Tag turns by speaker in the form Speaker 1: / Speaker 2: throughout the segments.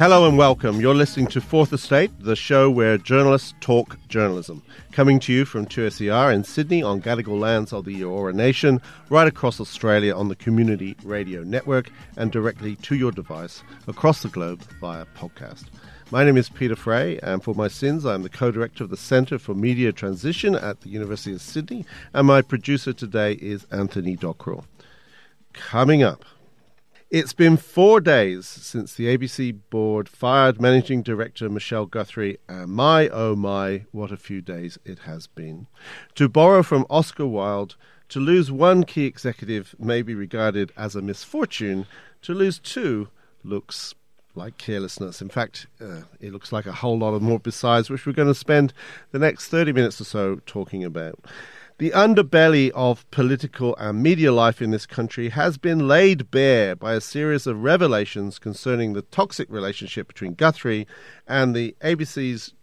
Speaker 1: Hello and welcome. You're listening to Fourth Estate, the show where journalists talk journalism. Coming to you from 2SER in Sydney on Gadigal lands of the Eora Nation, right across Australia on the Community Radio Network, and directly to your device across the globe via podcast. My name is Peter Fray, and for my sins, I'm the co-director of the Centre for Media Transition at the University of Sydney, and my producer today is Anthony Dockrell. Coming up, it's been 4 days since the ABC board fired Managing Director Michelle Guthrie, and my, oh my, what a few days it has been. To borrow from Oscar Wilde, to lose one key executive may be regarded as a misfortune. To lose two looks like carelessness. In fact, it looks like a whole lot of more besides, which we're going to spend the next 30 minutes or so talking about. The underbelly of political and media life in this country has been laid bare by a series of revelations concerning the toxic relationship between Guthrie and the ABC's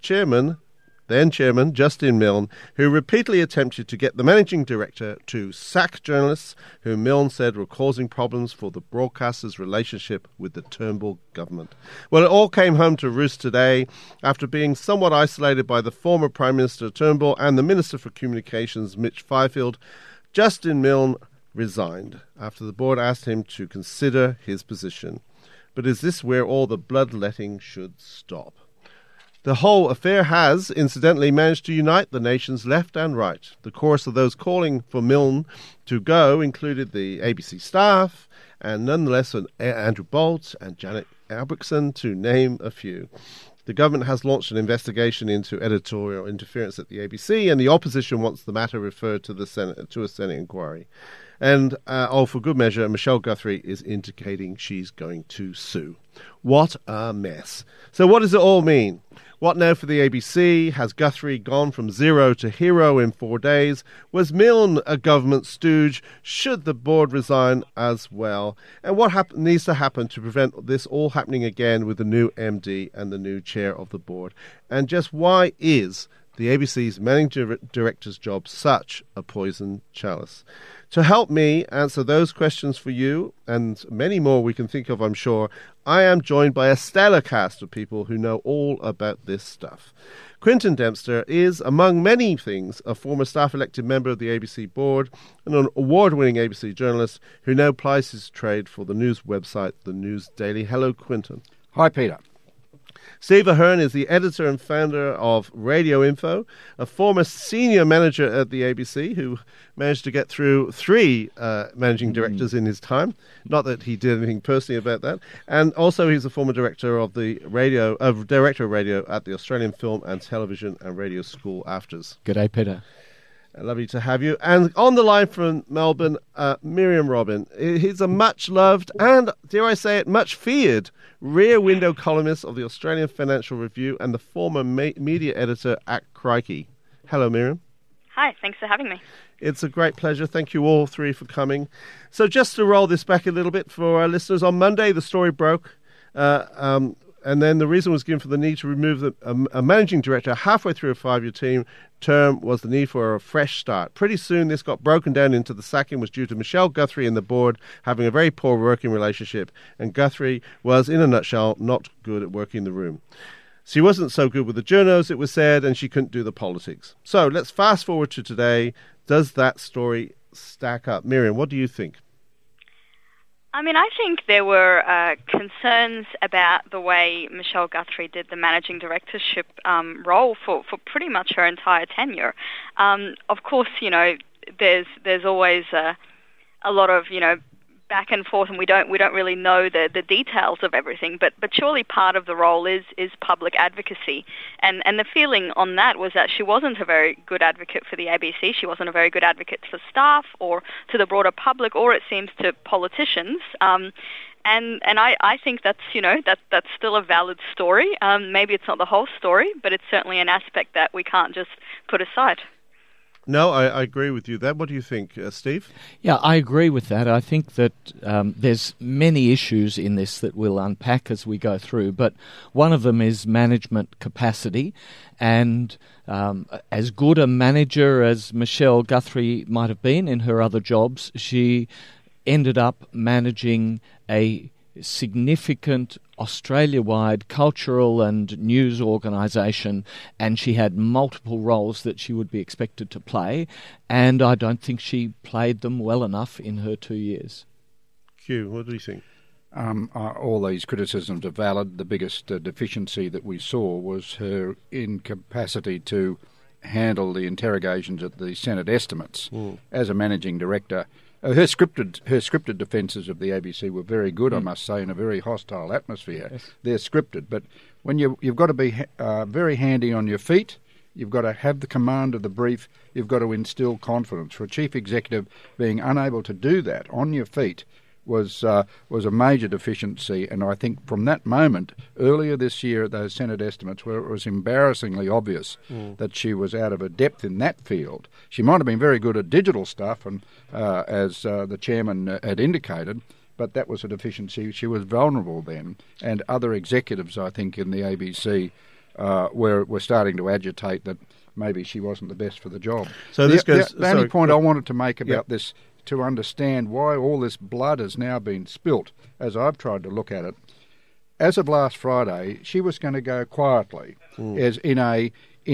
Speaker 1: then chairman, Justin Milne, who repeatedly attempted to get the managing director to sack journalists who Milne said were causing problems for the broadcaster's relationship with the Turnbull government. Well, it all came home to roost today after being somewhat isolated by the former Prime Minister Turnbull and the Minister for Communications, Mitch Fifield. Justin Milne resigned after the board asked him to consider his position. But is this where all the bloodletting should stop? The whole affair has, incidentally, managed to unite the nation's left and right. The chorus of those calling for Milne to go included the ABC staff, and nonetheless Andrew Bolt and Janet Albrechtsen, to name a few. The government has launched an investigation into editorial interference at the ABC, and the opposition wants the matter referred to the Senate, to a Senate inquiry. And, for good measure, Michelle Guthrie is indicating she's going to sue. What a mess. So what does it all mean? What now for the ABC? Has Guthrie gone from zero to hero in 4 days? Was Milne a government stooge? Should the board resign as well? And what needs to happen to prevent this all happening again with the new MD and the new chair of the board? And just why is the ABC's managing director's job such a poison chalice? To help me answer those questions for you, and many more we can think of, I'm sure, I am joined by a stellar cast of people who know all about this stuff. Quinton Dempster is, among many things, a former staff-elected member of the ABC board and an award-winning ABC journalist who now plies his trade for the news website, The News Daily. Hello, Quinton.
Speaker 2: Hi, Peter.
Speaker 1: Steve Ahern is the editor and founder of Radio Info, a former senior manager at the ABC who managed to get through three managing directors in his time. Not that he did anything personally about that. And also he's a former director of radio at the Australian Film and Television and Radio School AFTRS.
Speaker 2: G'day, Peter.
Speaker 1: Lovely to have you. And on the line from Melbourne, Miriam Robin. He's a much-loved and, dare I say it, much-feared rear window columnist of the Australian Financial Review and the former media editor at Crikey. Hello, Miriam.
Speaker 3: Hi, thanks for having me.
Speaker 1: It's a great pleasure. Thank you all three for coming. So just to roll this back a little bit for our listeners, on Monday the story broke, and then the reason was given for the need to remove a managing director halfway through a 5-year term was the need for a fresh start. Pretty soon this got broken down into the sacking was due to Michelle Guthrie and the board having a very poor working relationship, and Guthrie was, in a nutshell, not good at working the room. She wasn't so good with the journos, it was said, and she couldn't do the politics. So let's fast forward to today. Does that story stack up? Miriam, what do you think?
Speaker 3: I mean, I think there were concerns about the way Michelle Guthrie did the managing directorship role for pretty much her entire tenure. Of course, there's always a lot of, back and forth, and we don't really know the details of everything. But surely part of the role is public advocacy, and the feeling on that was that she wasn't a very good advocate for the ABC. She wasn't a very good advocate for staff or to the broader public, or it seems to politicians. And I think that's that's still a valid story. Maybe it's not the whole story, but it's certainly an aspect that we can't just put aside.
Speaker 1: No, I agree with you there. What do you think, Steve?
Speaker 2: Yeah, I agree with that. I think that there's many issues in this that we'll unpack as we go through, but one of them is management capacity. And as good a manager as Michelle Guthrie might have been in her other jobs, she ended up managing a significant Australia-wide cultural and news organisation, and she had multiple roles that she would be expected to play, and I don't think she played them well enough in her 2 years.
Speaker 1: Hugh, what do you think?
Speaker 4: All these criticisms are valid. The biggest deficiency that we saw was her incapacity to handle the interrogations at the Senate estimates as a managing director. Her scripted defences of the ABC were very good, I must say, in a very hostile atmosphere.
Speaker 2: Yes.
Speaker 4: They're scripted, but when you've got to be very handy on your feet, you've got to have the command of the brief, you've got to instill confidence. For a chief executive being unable to do that on your feet was a major deficiency, and I think from that moment, earlier this year at those Senate estimates, where it was embarrassingly obvious that she was out of her depth in that field. She might have been very good at digital stuff, and as the chairman had indicated, but that was a deficiency. She was vulnerable then, and other executives, I think, in the ABC were starting to agitate that maybe she wasn't the best for the job.
Speaker 1: So
Speaker 4: the only point I wanted to make about this, to understand why all this blood has now been spilt, as I've tried to look at it. As of last Friday, she was going to go quietly, as in a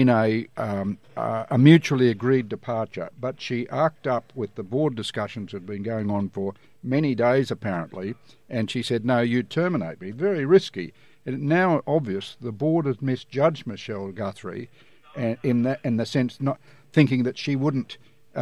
Speaker 4: mutually agreed departure, but she arced up with the board discussions that had been going on for many days apparently, and she said, "No, you terminate me." Very risky. It's now obvious the board has misjudged Michelle Guthrie, in the sense not thinking that she wouldn't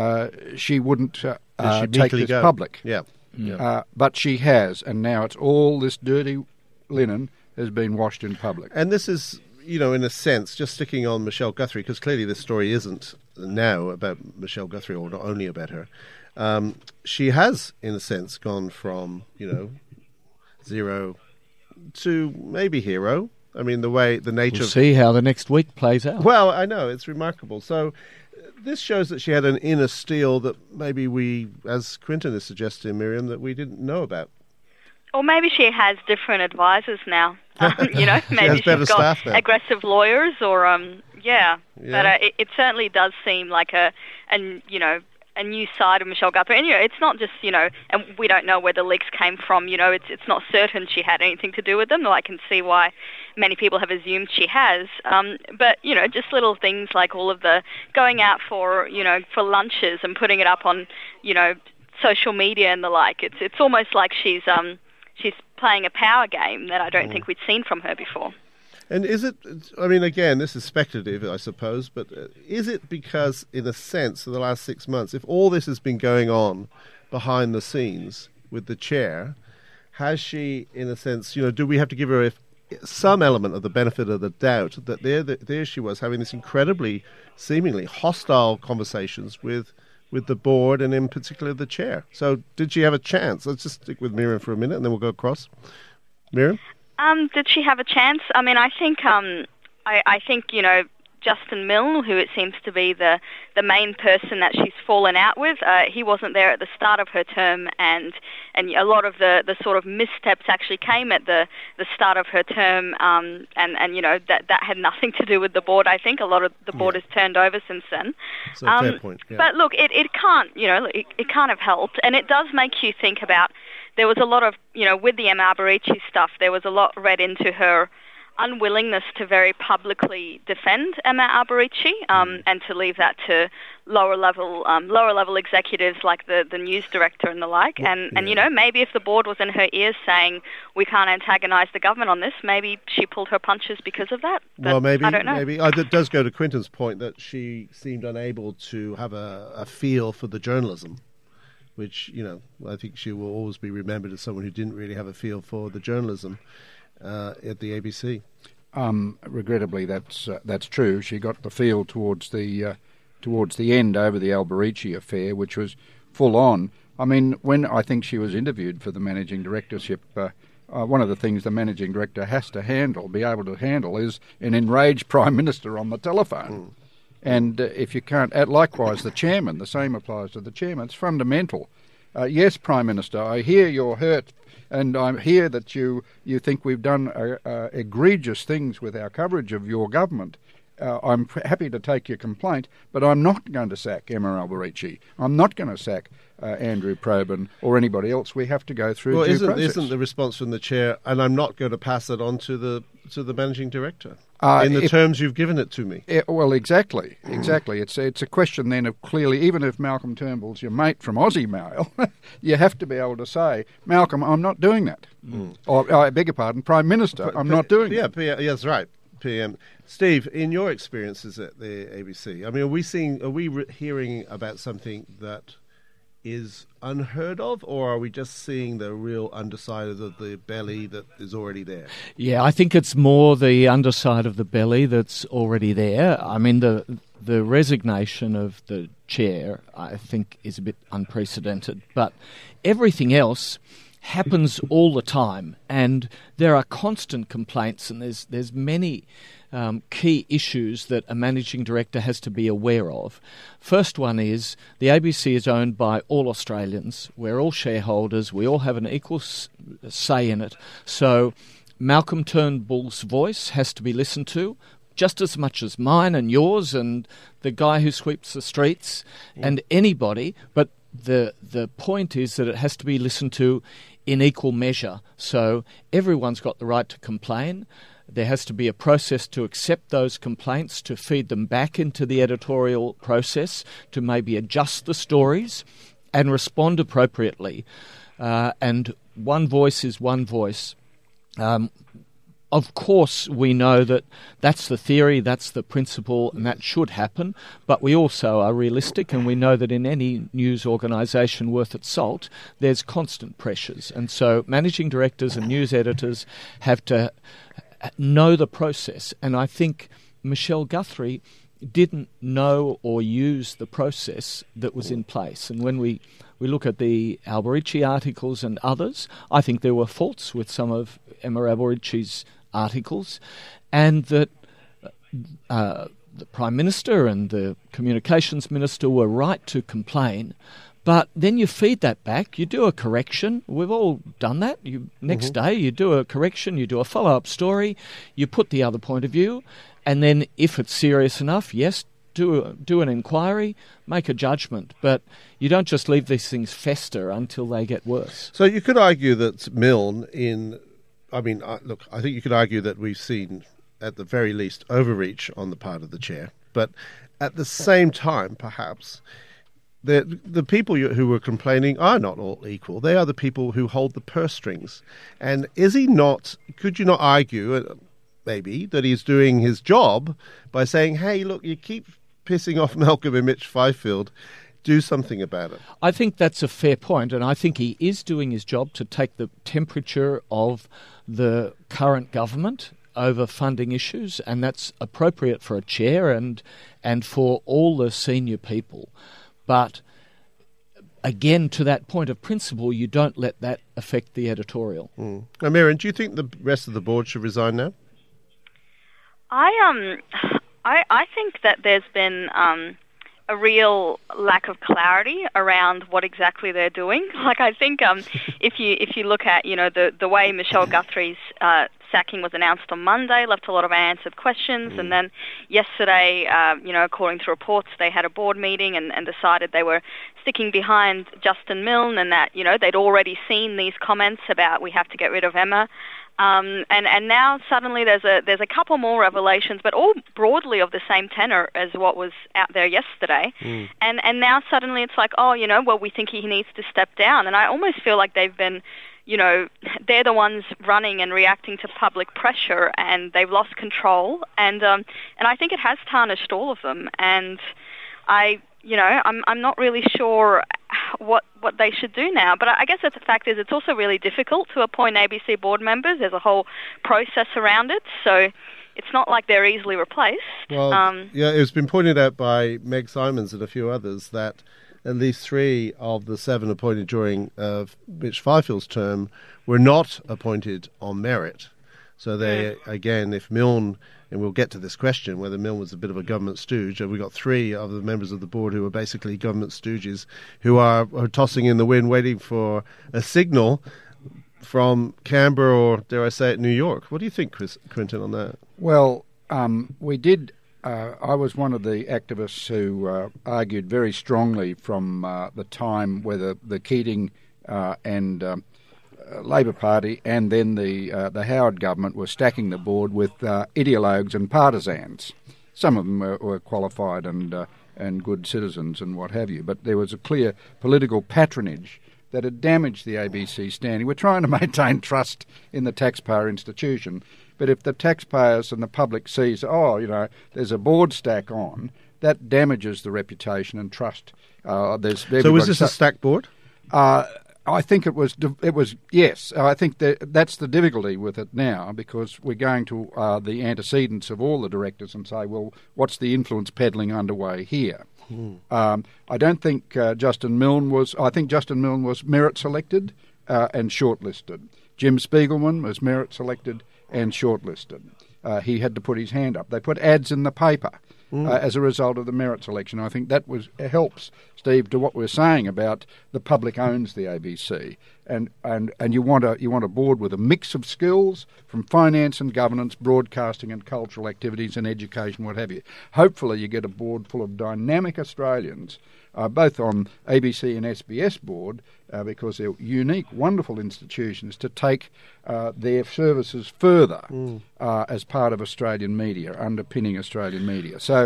Speaker 4: take this public. But she has, and now it's all this dirty linen has been washed in public.
Speaker 1: And this is, in a sense, just sticking on Michelle Guthrie, because clearly this story isn't now about Michelle Guthrie, or not only about her. She has, in a sense, gone from, zero to maybe hero. I mean, the nature
Speaker 2: We'll see how the next week plays out.
Speaker 1: Well, I know, it's remarkable. So this shows that she had an inner steel that maybe we, as Quinton is suggesting, Miriam, that we didn't know about.
Speaker 3: Or maybe she has different advisors now. Maybe she's got aggressive lawyers, or But it certainly does seem like a new side of Michelle Guthrie. And it's not just and we don't know where the leaks came from. It's not certain she had anything to do with them, though I can see why many people have assumed she has. But just little things like all of the going out for lunches and putting it up on social media and the like. It's almost like she's playing a power game that I don't think we'd seen from her before.
Speaker 1: And is it, I mean, again, this is speculative, I suppose, but is it because, in a sense, for the last 6 months, if all this has been going on behind the scenes with the chair, has she, in a sense, do we have to give her some element of the benefit of the doubt that there she was having this incredibly, seemingly hostile conversations with the board and in particular the chair? So did she have a chance? Let's just stick with Miriam for a minute and then we'll go across. Miriam?
Speaker 3: Did she have a chance? I mean, I think Justin Milne, who it seems to be the main person that she's fallen out with, he wasn't there at the start of her term, and a lot of the sort of missteps actually came at the start of her term, and that had nothing to do with the board. I think a lot of the board has turned over since then.
Speaker 1: So fair point. Yeah.
Speaker 3: But look, it can't it can't have helped, and it does make you think about. There was a lot of, with the Emma Alberici stuff, there was a lot read into her unwillingness to very publicly defend Emma Alberici, and to leave that to lower level executives like the news director and the like. And maybe if the board was in her ears saying we can't antagonise the government on this, maybe she pulled her punches because of that. But
Speaker 1: well, maybe
Speaker 3: I don't know.
Speaker 1: Maybe it does go to Quinton's point that she seemed unable to have a feel for the journalism, which I think she will always be remembered as someone who didn't really have a feel for the journalism at the ABC.
Speaker 4: Regrettably, that's true. She got the feel towards the end over the Alberici affair, which was full on. I mean, when I think she was interviewed for the managing directorship, one of the things the managing director has to be able to handle, is an enraged prime minister on the telephone. And if you can't, likewise the chairman, the same applies to the chairman. It's fundamental. Yes, Prime Minister, I hear you're hurt, and I hear that you think we've done egregious things with our coverage of your government. I'm happy to take your complaint, but I'm not going to sack Emma Alberici. I'm not going to sack Andrew Probyn or anybody else. We have to go through due process.
Speaker 1: Isn't the response from the chair, and I'm not going to pass it on to the managing director in the terms you've given it to me?
Speaker 4: Well, exactly. It's a question then of clearly, even if Malcolm Turnbull's your mate from Aussie Mail, you have to be able to say, Malcolm, I'm not doing that. Or, I beg your pardon, Prime Minister, I'm not doing that.
Speaker 1: Yeah, that's right. PM. Steve, in your experiences at the ABC, I mean, are we hearing about something that is unheard of, or are we just seeing the real underside of the belly that is already there?
Speaker 2: Yeah, I think it's more the underside of the belly that's already there. I mean, the resignation of the chair, I think, is a bit unprecedented, but everything else happens all the time, and there are constant complaints, and there's many key issues that a managing director has to be aware of. First one is the ABC is owned by all Australians. We're all shareholders. We all have an equal say in it. So Malcolm Turnbull's voice has to be listened to just as much as mine and yours and the guy who sweeps the streets and anybody. But the point is that it has to be listened to in equal measure. So everyone's got the right to complain. There has to be a process to accept those complaints, to feed them back into the editorial process, to maybe adjust the stories and respond appropriately. And one voice is one voice. Of course, we know that that's the theory, that's the principle, and that should happen, but we also are realistic, and we know that in any news organisation worth its salt, there's constant pressures. And so managing directors and news editors have to know the process, and I think Michelle Guthrie didn't know or use the process that was in place. And when we look at the Alberici articles and others, I think there were faults with some of Emma Alberici's articles, and that the Prime Minister and the Communications Minister were right to complain. But then you feed that back, you do a correction. We've all done that. Next day you do a correction, you do a follow-up story, you put the other point of view, and then if it's serious enough, yes, do an inquiry, make a judgment. But you don't just leave these things fester until they get worse.
Speaker 1: So you could argue that Milne I think you could argue that we've seen, at the very least, overreach on the part of the chair. But at the same time, perhaps, the people who were complaining are not all equal. They are the people who hold the purse strings. And could you not argue, maybe, that he's doing his job by saying, hey, look, you keep pissing off Malcolm and Mitch Fifield, do something about it?
Speaker 2: I think that's a fair point, and I think he is doing his job to take the temperature of the current government over funding issues, and that's appropriate for a chair and for all the senior people. But again, to that point of principle, you don't let that affect the editorial.
Speaker 1: Now, Marion, do you think the rest of the board should resign now?
Speaker 3: I think that there's been a real lack of clarity around what exactly they're doing. Like, I think if you look at the way Michelle Guthrie's sacking was announced on Monday, left a lot of unanswered questions, and then yesterday, according to reports, they had a board meeting and decided they were sticking behind Justin Milne, and that they'd already seen these comments about we have to get rid of Emma. And now suddenly there's a couple more revelations, but all broadly of the same tenor as what was out there yesterday. And now suddenly it's like, we think he needs to step down. And I almost feel like they've been, they're the ones running and reacting to public pressure, and they've lost control. And I think it has tarnished all of them. And I'm not really sure what they should do now. But I guess the fact is it's also really difficult to appoint ABC board members. There's a whole process around it, so it's not like they're easily replaced.
Speaker 1: Well, it's been pointed out by Meg Simons and a few others that at least 3 of the 7 appointed during Mitch Fifield's term were not appointed on merit. So they, again, if Milne, and we'll get to this question, whether Milne was a bit of a government stooge, we've got 3 of the members of the board who are basically government stooges who are tossing in the wind, waiting for a signal from Canberra or, dare I say it, New York. What do you think, Quintin, on that?
Speaker 4: Well, we did I was one of the activists who argued very strongly from the time where the Keating and Labor Party and then the Howard government were stacking the board with ideologues and partisans. Some of them were qualified and good citizens and what have you, but there was a clear political patronage that had damaged the ABC standing. We're trying to maintain trust in the taxpayer institution, but if the taxpayers and the public sees, there's a board stack on, that damages the reputation and trust.
Speaker 1: So was this a stack board?
Speaker 4: I think it was. Yes. I think that's the difficulty with it now, because we're going to the antecedents of all the directors and say, well, what's the influence peddling underway here? I don't think Justin Milne was. I think Justin Milne was merit selected and shortlisted. Jim Spiegelman was merit selected and shortlisted. He had to put his hand up. They put ads in the paper as a result of the merit selection. I think that helps, Steve, to what we're saying about the public owns the ABC, and you want a board with a mix of skills from finance and governance, broadcasting and cultural activities and education, what have you. Hopefully you get a board full of dynamic Australians, both on ABC and SBS board, because they're unique, wonderful institutions to take their services further as part of Australian media, underpinning Australian media. So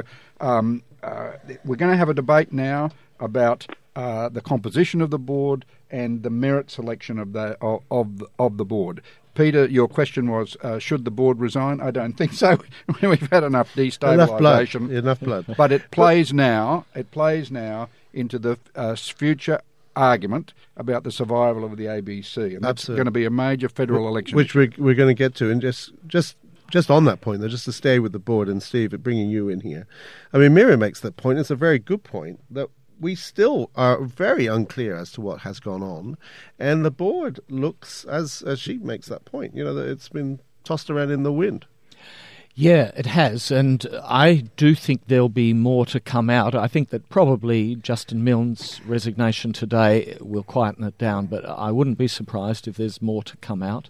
Speaker 4: we're going to have a debate now about the composition of the board and the merit selection of the board. Peter, your question was, should the board resign? I don't think so. We've had enough destabilisation.
Speaker 1: Enough blood.
Speaker 4: But it plays now into the future argument about the survival of the ABC. And that's going to be a major federal election.
Speaker 1: Which we're going to get to. And just on that point, though, just to stay with the board, and Steve, bringing you in here. I mean, Miriam makes that point. It's a very good point, that we still are very unclear as to what has gone on. And the board looks, as she makes that point, that it's been tossed around in the wind.
Speaker 2: Yeah, it has, and I do think there'll be more to come out. I think that probably Justin Milne's resignation today will quieten it down, but I wouldn't be surprised if there's more to come out.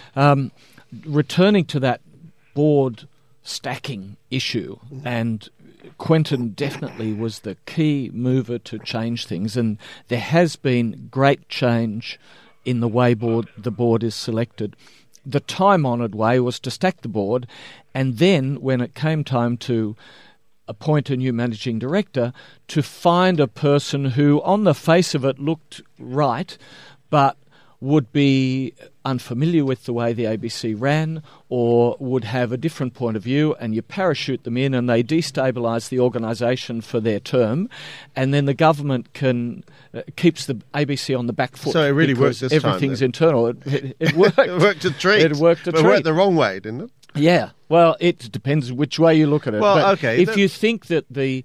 Speaker 2: Returning to that board stacking issue, and Quentin definitely was the key mover to change things, and there has been great change in the way the board is selected. The time-honoured way was to stack the board, and then when it came time to appoint a new managing director, to find a person who on the face of it looked right but would be unfamiliar with the way the ABC ran or would have a different point of view, and you parachute them in and they destabilise the organisation for their term, and then the government keeps the ABC on the back foot.
Speaker 1: So it really works this time.
Speaker 2: Everything's internal. It worked.
Speaker 1: It worked a treat.
Speaker 2: It worked a treat.
Speaker 1: But it worked the wrong way, didn't it?
Speaker 2: Yeah. Well, it depends which way you look at it.
Speaker 1: Well,
Speaker 2: but
Speaker 1: okay.
Speaker 2: If you think that the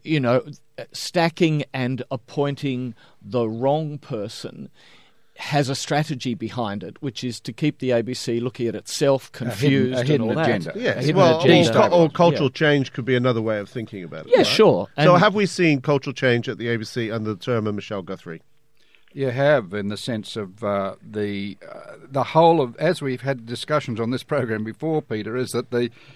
Speaker 2: stacking and appointing the wrong person has a strategy behind it, which is to keep the ABC looking at itself, confused,
Speaker 4: a hidden
Speaker 2: and all
Speaker 4: agenda.
Speaker 2: that.
Speaker 1: Yes,
Speaker 2: Agenda.
Speaker 1: or cultural change could be another way of thinking about it.
Speaker 2: Yeah,
Speaker 1: right?
Speaker 2: sure.
Speaker 1: So
Speaker 2: And
Speaker 1: have we seen cultural change at the ABC under the term of Michelle Guthrie?
Speaker 4: You have, in the sense of the whole of, as we've had discussions on this program before, Peter, is that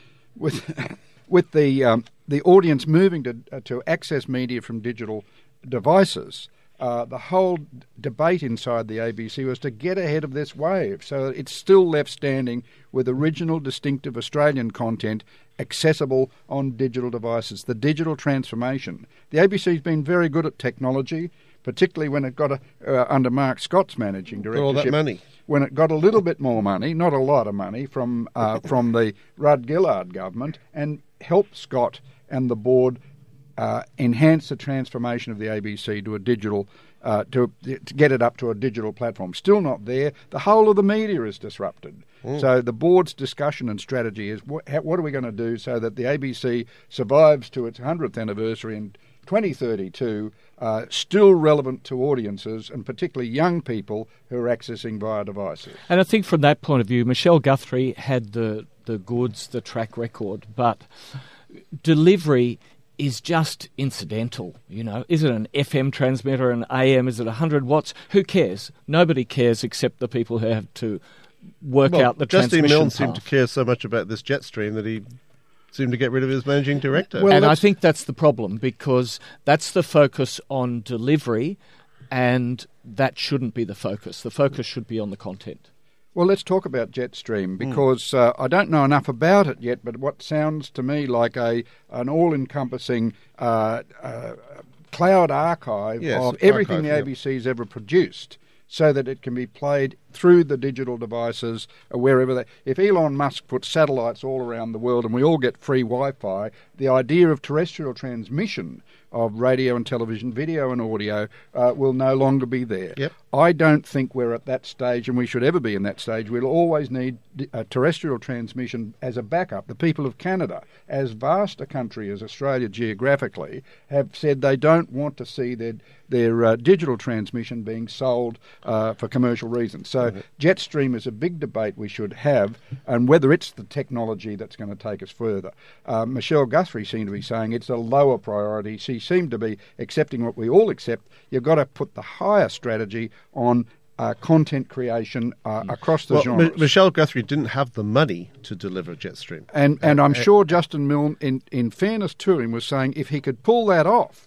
Speaker 4: with the audience moving to access media from digital devices. The whole debate inside the ABC was to get ahead of this wave, so that it's still left standing with original, distinctive Australian content accessible on digital devices. The digital transformation. The ABC's been very good at technology, particularly when it got under Mark Scott's managing directorship.
Speaker 1: All that money.
Speaker 4: When it got a little bit more money, not a lot of money, from the Rudd Gillard government, and helped Scott and the board enhance the transformation of the ABC to a digital, to get it up to a digital platform. Still not there. The whole of the media is disrupted. So the board's discussion and strategy is what are we going to do so that the ABC survives to its 100th anniversary in 2032, still relevant to audiences and particularly young people who are accessing via devices. And
Speaker 2: I think from that point of view, Michelle Guthrie had the goods, the track record, but delivery is just incidental, Is it an FM transmitter, an AM? Is it 100 watts? Who cares? Nobody cares except the people who have to work out the transmission
Speaker 1: Justin Milne
Speaker 2: path.
Speaker 1: seemed to care so much about this jet stream that he seem to get rid of his managing director.
Speaker 2: Well, and I think that's the problem, because that's the focus on delivery, and that shouldn't be the focus. The focus should be on the content.
Speaker 4: Well, let's talk about Jetstream, because I don't know enough about it yet, but what sounds to me like an all-encompassing cloud archive of everything the ABC's ever produced, so that it can be played through the digital devices wherever if Elon Musk puts satellites all around the world and we all get free Wi-Fi, the idea of terrestrial transmission of radio and television, video and audio will no longer be there.
Speaker 1: Yep.
Speaker 4: I don't think we're at that stage, and we should ever be in that stage. We'll always need terrestrial transmission as a backup. The people of Canada, as vast a country as Australia geographically, have said they don't want to see their digital transmission being sold for commercial reasons. So Jetstream is a big debate we should have, and whether it's the technology that's going to take us further. Michelle Guthrie seemed to be saying it's a lower priority. She seemed to be accepting what we all accept. You've got to put the higher strategy on content creation across the genres.
Speaker 1: Michelle Guthrie didn't have the money to deliver Jetstream.
Speaker 4: And I'm sure Justin Milne, in fairness to him, was saying if he could pull that off,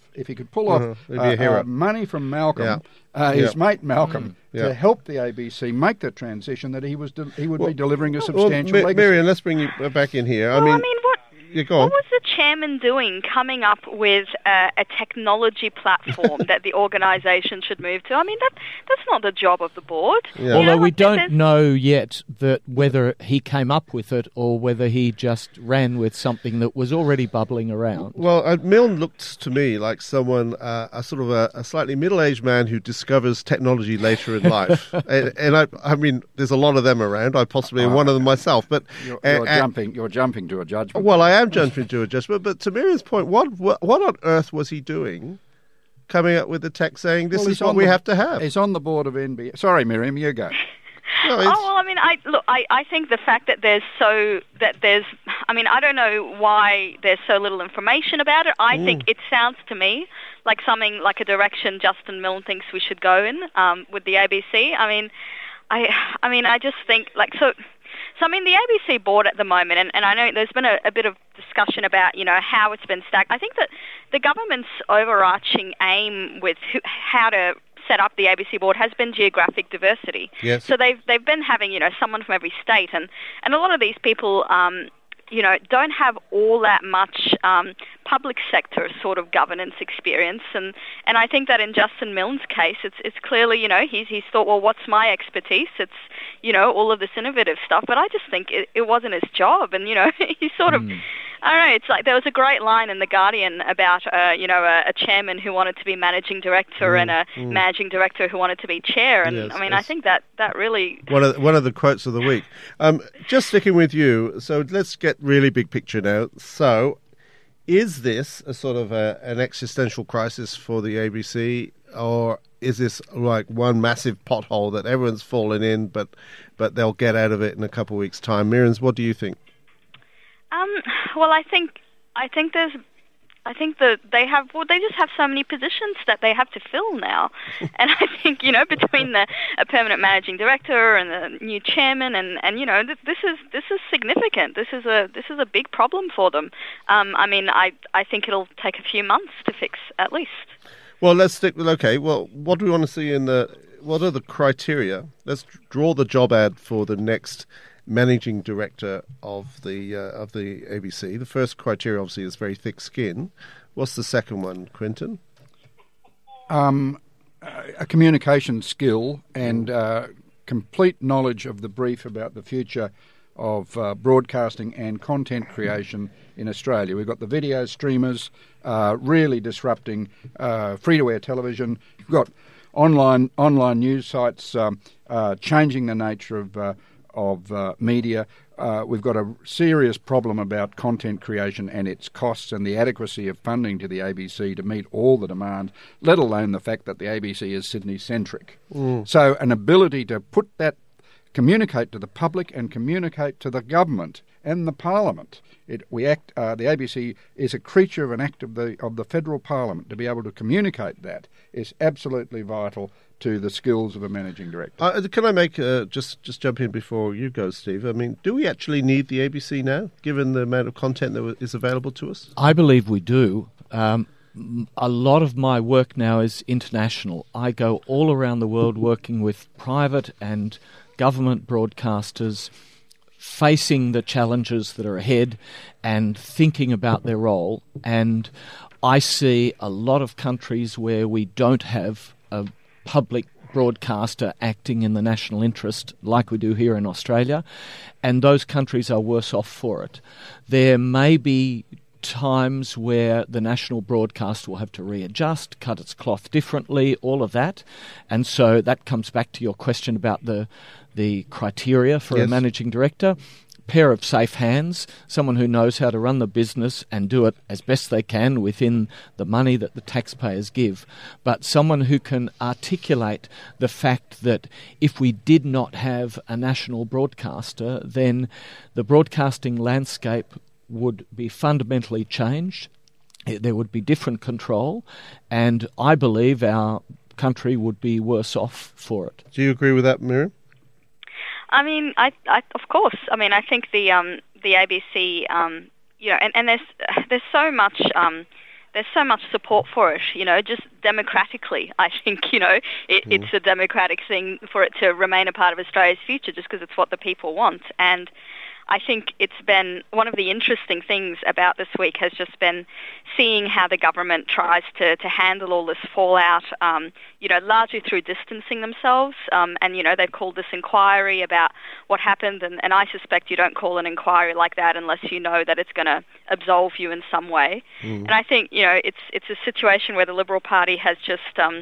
Speaker 4: money from Malcolm, his mate Malcolm, to help the ABC make that transition, that he would be delivering a substantial legacy.
Speaker 1: Marion, let's bring you back in here.
Speaker 3: What was the chairman doing coming up with a technology platform that the organisation should move to? I mean, that's not the job of the board.
Speaker 1: Yeah.
Speaker 2: Although we don't know yet whether he came up with it or whether he just ran with something that was already bubbling around.
Speaker 1: Well, Milne looked to me like someone, a slightly middle-aged man who discovers technology later in life. and I mean, there's a lot of them around. I possibly am one of them myself. But
Speaker 4: you're jumping to a judgment.
Speaker 1: Well, I am jumping to a judgment, but to Miriam's point, what on earth was he doing, coming up with the text saying this is what we have to have?
Speaker 4: He's on the board of NBN. Sorry, Miriam, you go.
Speaker 3: I think the fact that I don't know why there's so little information about it. I think it sounds to me like something like a direction Justin Milne thinks we should go in with the ABC. I just think So, the ABC board at the moment, and I know there's been a bit of discussion about, how it's been stacked. I think that the government's overarching aim with how to set up the ABC board has been geographic diversity.
Speaker 1: Yes.
Speaker 3: So they've been having, someone from every state, and a lot of these people, don't have all that much public sector sort of governance experience, and I think that in Justin Milne's case, it's clearly, he's thought, well, what's my expertise? It's, all of this innovative stuff, but I just think it wasn't his job, and, he sort of, I don't know, it's like there was a great line in The Guardian about, a chairman who wanted to be managing director and a managing director who wanted to be chair, and I think that really...
Speaker 1: One of the quotes of the week. Just sticking with you, so let's get really big picture now. So, is this a sort of an existential crisis for the ABC, or is this like one massive pothole that everyone's fallen in, but they'll get out of it in a couple of weeks' time? Miriam, what do you think?
Speaker 3: Well, I think that they just have so many positions that they have to fill now, and I think between a permanent managing director and the new chairman, and this is significant. This is a big problem for them. I think it'll take a few months to fix at least.
Speaker 1: Well, let's stick with Well, what do we want to see what are the criteria? Let's draw the job ad for the next managing director of the ABC. The first criteria, obviously, is very thick skin. What's the second one, Quentin?
Speaker 4: A communication skill and complete knowledge of the brief about the future of broadcasting and content creation in Australia. We've got the video streamers really disrupting free-to-air television. We've got online news sites changing the nature of media. We've got a serious problem about content creation and its costs and the adequacy of funding to the ABC to meet all the demand, let alone the fact that the ABC is Sydney-centric. So an ability to put that communicate to the public and communicate to the government and the Parliament. The ABC is a creature of an act of the federal Parliament. To be able to communicate that is absolutely vital to the skills of a managing director.
Speaker 1: Can I make just jump in before you go, Steve? I mean, do we actually need the ABC now, given the amount of content that is available to us?
Speaker 2: I believe we do. A lot of my work now is international. I go all around the world working with private and government broadcasters, facing the challenges that are ahead and thinking about their role. And I see a lot of countries where we don't have a public broadcaster acting in the national interest like we do here in Australia, and those countries are worse off for it. There may be times where the national broadcast will have to readjust, cut its cloth differently, all of that. And so that comes back to your question about the criteria for a managing director. Pair of safe hands, someone who knows how to run the business and do it as best they can within the money that the taxpayers give, but someone who can articulate the fact that if we did not have a national broadcaster, then the broadcasting landscape would be fundamentally changed. There would be different control, and I believe our country would be worse off for it.
Speaker 1: Do you agree with that, Miriam?
Speaker 3: I mean, I of course. I mean, I think the ABC, and there's so much support for it. Just democratically, I think it's a democratic thing for it to remain a part of Australia's future, just because it's what the people want. And I think it's been one of the interesting things about this week has just been seeing how the government tries to handle all this fallout, largely through distancing themselves. And they've called this inquiry about what happened. And I suspect you don't call an inquiry like that unless you know that it's going to absolve you in some way. And I think, it's a situation where the Liberal Party has just...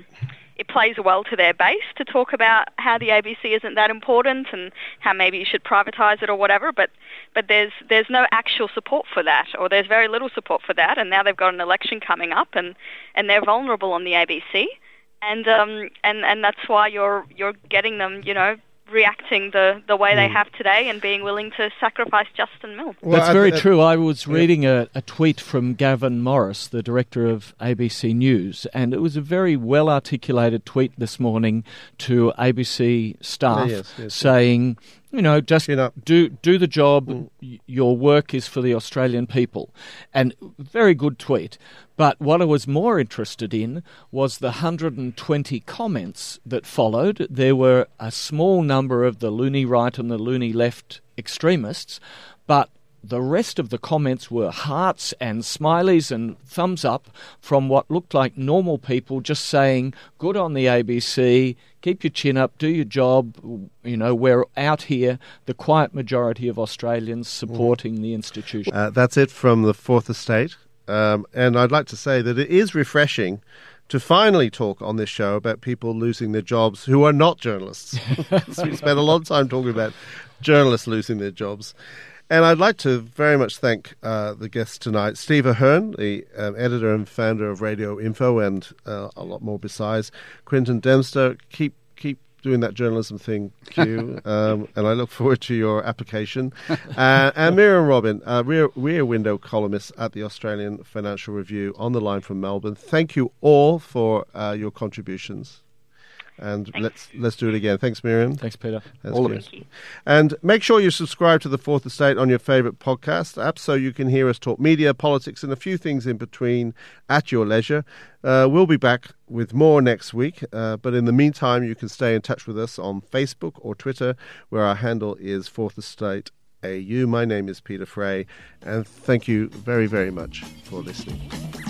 Speaker 3: it plays well to their base to talk about how the ABC isn't that important and how maybe you should privatise it or whatever, but there's no actual support for that, or there's very little support for that, and now they've got an election coming up and they're vulnerable on the ABC, and that's why you're getting them, reacting the way they have today and being willing to sacrifice Justin Milne.
Speaker 2: Well, that's very true. I was reading a tweet from Gavin Morris, the director of ABC News, and it was a very well-articulated tweet this morning to ABC staff saying, just do the job. Your work is for the Australian people. And very good tweet. But what I was more interested in was the 120 comments that followed. There were a small number of the loony right and the loony left extremists, but the rest of the comments were hearts and smileys and thumbs up from what looked like normal people just saying, good on the ABC, keep your chin up, do your job. We're out here, the quiet majority of Australians supporting the institution.
Speaker 1: That's it from the Fourth Estate. And I'd like to say that it is refreshing to finally talk on this show about people losing their jobs who are not journalists. We spent a lot of time talking about journalists losing their jobs. And I'd like to very much thank the guests tonight, Steve Ahern, the editor and founder of Radio Info, and a lot more besides. Quinton Dempster, keep doing that journalism thing, Q, and I look forward to your application. And Miriam Robin, Rear Window columnist at the Australian Financial Review, on the line from Melbourne. Thank you all for your contributions. And let's do it again. Thanks, Miriam.
Speaker 2: Thanks, Peter.
Speaker 1: All of you. And make sure you subscribe to the Fourth Estate on your favourite podcast app so you can hear us talk media, politics, and a few things in between at your leisure. We'll be back with more next week. But in the meantime, you can stay in touch with us on Facebook or Twitter, where our handle is Fourth Estate AU. My name is Peter Fray, and thank you very, very much for listening.